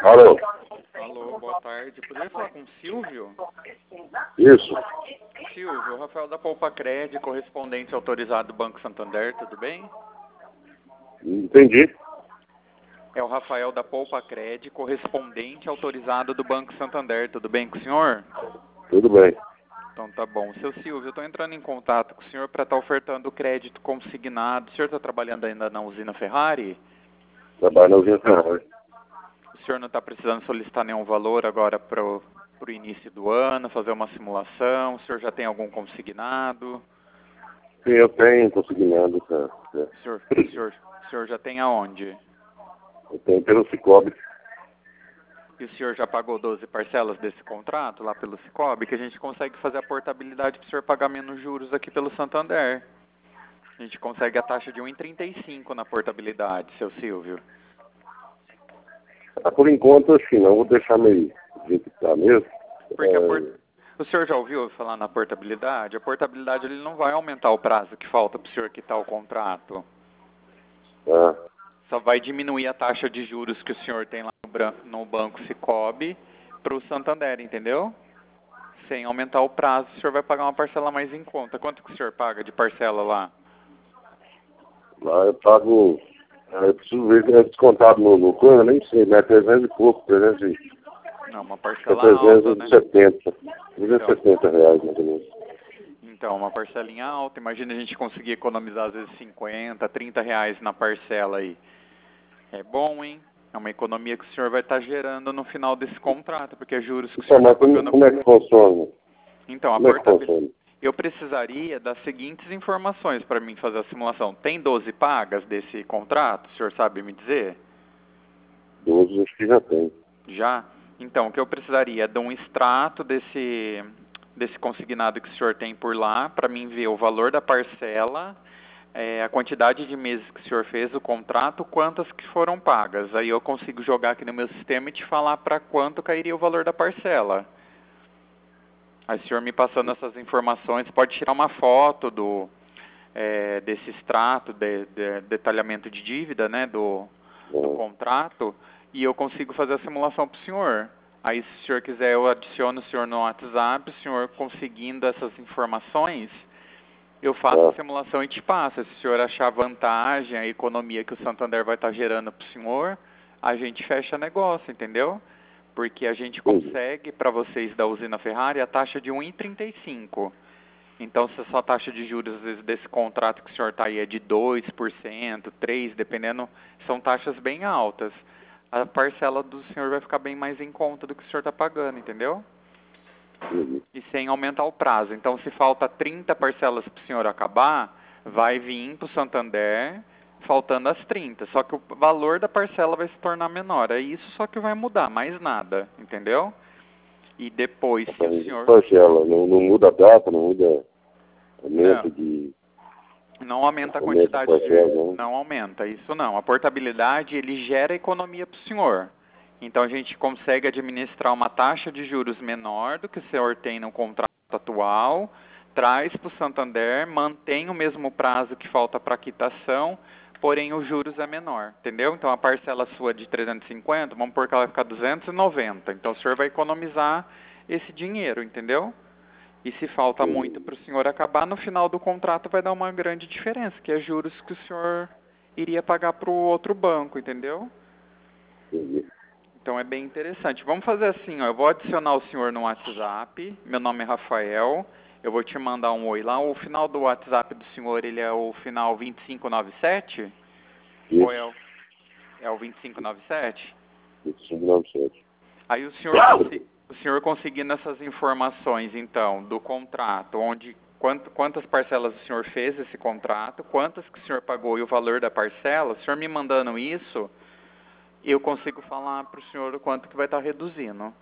Alô? Alô, boa tarde. Poderia falar com o Silvio? Isso. Silvio, Rafael da Poupa Cred, correspondente autorizado do Banco Santander, tudo bem? Entendi. É o Rafael da Poupa Cred, correspondente autorizado do Banco Santander, tudo bem com o senhor? Tudo bem. Então tá bom. Seu Silvio, eu estou entrando em contato com o senhor para estar ofertando crédito consignado. O senhor está trabalhando ainda na usina Ferrari? Trabalho na usina Ferrari. O senhor não está precisando solicitar nenhum valor agora para o início do ano, fazer uma simulação? O senhor já tem algum consignado? Sim, eu tenho consignado, cara. O senhor já tem aonde? Eu tenho pelo Cicobi. E o senhor já pagou 12 parcelas desse contrato lá pelo Cicobi, que a gente consegue fazer a portabilidade para o senhor pagar menos juros aqui pelo Santander. A gente consegue a taxa de 1,35 na portabilidade, seu Silvio. Por enquanto, assim, não vou deixar meio do jeito que tá mesmo. Porque o senhor já ouviu falar na portabilidade? A portabilidade ele não vai aumentar o prazo que falta para o senhor quitar o contrato. Só vai diminuir a taxa de juros que o senhor tem lá no Banco Cicobi para o Santander, entendeu? Sem aumentar o prazo, o senhor vai pagar uma parcela mais em conta. Quanto que o senhor paga de parcela lá? Lá eu pago, eu preciso ver se é descontado no plano, nem sei, né? 300 e pouco, 300 e... Não, uma parcela alta, né? 370 reais, mais ou menos. Então, uma parcelinha alta. Imagina a gente conseguir economizar às vezes 50, 30 reais na parcela aí. É bom, hein? É uma economia que o senhor vai estar gerando no final desse contrato, porque é juros que o senhor está pagando. Como é que funciona? Então, Como é que funciona? eu precisaria das seguintes informações para mim fazer a simulação. Tem 12 pagas desse contrato? O senhor sabe me dizer? 12 acho que já tem. Já? Então, o que eu precisaria é de um extrato desse consignado que o senhor tem por lá, para mim ver o valor da parcela, a quantidade de meses que o senhor fez o contrato, quantas que foram pagas. Aí eu consigo jogar aqui no meu sistema e te falar para quanto cairia o valor da parcela. Aí o senhor me passando essas informações, pode tirar uma foto desse extrato, detalhamento de dívida, né, do contrato, e eu consigo fazer a simulação para o senhor. Aí, se o senhor quiser, eu adiciono o senhor no WhatsApp, o senhor conseguindo essas informações, eu faço a simulação e te passo. Se o senhor achar vantagem, a economia que o Santander vai estar gerando para o senhor, a gente fecha negócio, entendeu? Porque a gente consegue, para vocês da usina Ferrari, a taxa de 1,35. Então, se a sua taxa de juros, às vezes, desse contrato que o senhor está aí é de 2%, 3%, dependendo, são taxas bem altas. A parcela do senhor vai ficar bem mais em conta do que o senhor está pagando, entendeu? E sem aumentar o prazo. Então, se falta 30 parcelas para o senhor acabar, vai vir para o Santander, faltando as 30. Só que o valor da parcela vai se tornar menor. É isso só que vai mudar, mais nada, entendeu? E depois, se o senhor... Parcela, não muda a data, não muda aumento de... Não aumenta a quantidade de... Não aumenta, isso não. A portabilidade, ele gera economia para o senhor. Então, a gente consegue administrar uma taxa de juros menor do que o senhor tem no contrato atual, traz para o Santander, mantém o mesmo prazo que falta para quitação, porém os juros é menor, entendeu? Então, a parcela sua de 350, vamos pôr que ela vai ficar 290. Então, o senhor vai economizar esse dinheiro, entendeu? E se falta muito para o senhor acabar, no final do contrato vai dar uma grande diferença, que é juros que o senhor iria pagar para o outro banco, entendeu? Então é bem interessante. Vamos fazer assim, ó, eu vou adicionar o senhor no WhatsApp, meu nome é Rafael, eu vou te mandar um oi lá. O final do WhatsApp do senhor, ele é o final 2597? Ou é o 2597? 2597. Aí o senhor conseguindo essas informações, então, do contrato, quantas parcelas o senhor fez esse contrato, quantas que o senhor pagou e o valor da parcela, o senhor me mandando isso, eu consigo falar para o senhor o quanto que vai estar reduzindo.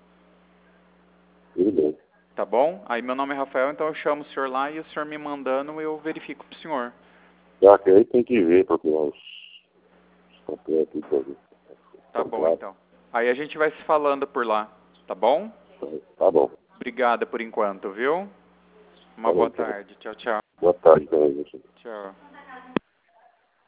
Tudo bem. Tá bom? Aí meu nome é Rafael, então eu chamo o senhor lá e o senhor me mandando, eu verifico para o senhor. Já que aí tem que ver, porque os completos para ver. Tá bom, então. Aí a gente vai se falando por lá, tá bom? Tá bom. Obrigada por enquanto, viu? Uma boa tarde. Tchau, tchau. Boa tarde para você. Tchau.